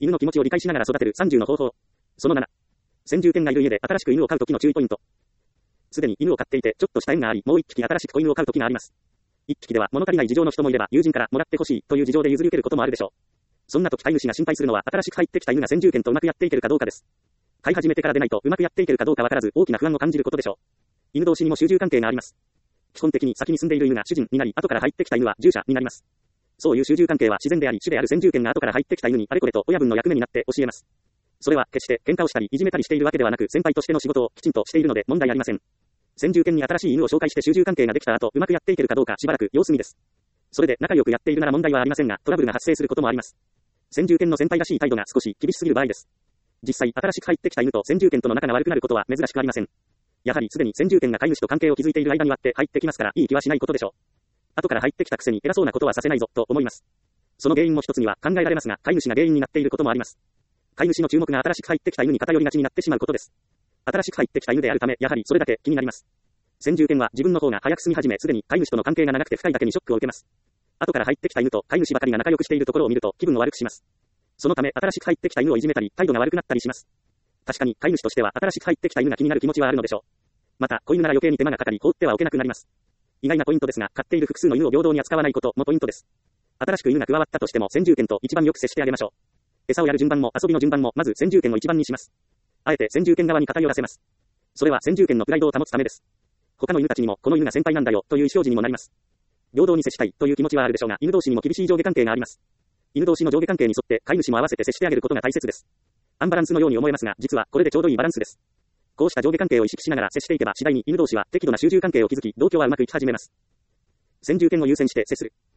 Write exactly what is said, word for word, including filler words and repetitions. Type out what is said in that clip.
犬の気持ちを理解しながら育てるさんじゅうの方法。そのなな。先住犬がいる家で新しく犬を飼うときの注意ポイント。すでに犬を飼っていてちょっとした縁があり、もう一匹新しく子犬を飼うときがあります。一匹では物足りない事情の人もいれば、友人からもらってほしいという事情で譲り受けることもあるでしょう。そんな時飼い主が心配するのは新しく入ってきた犬が先住犬とうまくやっていけるかどうかです。飼い始めてからでないとうまくやっていけるかどうかわからず大きな不安を感じることでしょう。犬同士にも主従関係があります。基本的に先に住んでいる犬が主人になり、後から入ってきた犬は従者になります。そういう主従関係は自然であり、主である先住犬が後から入ってきた犬にあれこれと親分の役目になって教えます。それは決して喧嘩をしたりいじめたりしているわけではなく、先輩としての仕事をきちんとしているので問題ありません。先住犬に新しい犬を紹介して主従関係ができた後、うまくやっていけるかどうかしばらく様子見です。それで仲良くやっているなら問題はありませんが、トラブルが発生することもあります。先住犬の先輩らしい態度が少し厳しすぎる場合です。実際、新しく入ってきた犬と先住犬との仲が悪くなることは珍しくありません。やはりすでに先住犬が飼い主と関係を築いている間に割って入ってきますから、いい気はしないことでしょう。後から入ってきたくせに偉そうなことはさせないぞ、と思います。その原因も一つには考えられますが、飼い主が原因になっていることもあります。飼い主の注目が新しく入ってきた犬に偏りがちになってしまうことです。新しく入ってきた犬であるため、やはりそれだけ気になります。先住犬は自分の方が早く住み始め、すでに飼い主との関係が長くて深いだけにショックを受けます。後から入ってきた犬と飼い主ばかりが仲良くしているところを見ると気分を悪くします。そのため新しく入ってきた犬をいじめたり、態度が悪くなったりします。確かに飼い主としては新しく入ってきた犬が気になる気持ちはあるのでしょう。また、子犬なら余計に手間がかかり、放ってはおけなくなります。意外なポイントですが、飼っている複数の犬を平等に扱わないこともポイントです。新しく犬が加わったとしても先住犬と一番よく接してあげましょう。餌をやる順番も遊びの順番もまず先住犬を一番にします。あえて先住犬側に偏らせます。それは先住犬のプライドを保つためです。他の犬たちにもこの犬が先輩なんだよという意思表示にもなります。平等に接したいという気持ちはあるでしょうが、犬同士にも厳しい上下関係があります。犬同士の上下関係に沿って飼い主も合わせて接してあげることが大切です。アンバランスのように思えますが、実はこれでちょうどいいバランスです。こうした上下関係を意識しながら接していけば次第に犬同士は適度な主従関係を築き、同居はうまくいき始めます。先住犬を優先して接する。